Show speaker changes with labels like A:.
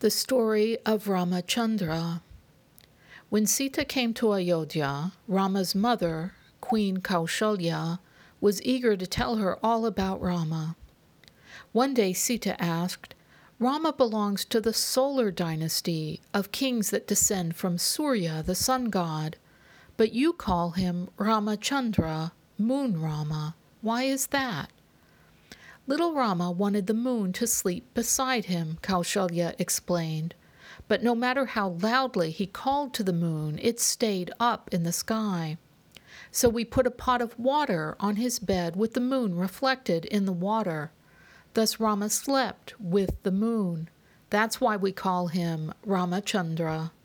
A: The story of Ramachandra. When Sita came to Ayodhya, Rama's mother, Queen Kaushalya, was eager to tell her all about Rama. One day Sita asked, "Rama belongs to the solar dynasty of kings that descend from Surya, the sun god, but you call him Ramachandra, moon Rama. Why is that?" Little Rama wanted the moon to sleep beside him, Kaushalya explained. But no matter how loudly he called to the moon, it stayed up in the sky. So we put a pot of water on his bed with the moon reflected in the water. Thus Rama slept with the moon. That's why we call him Ramachandra.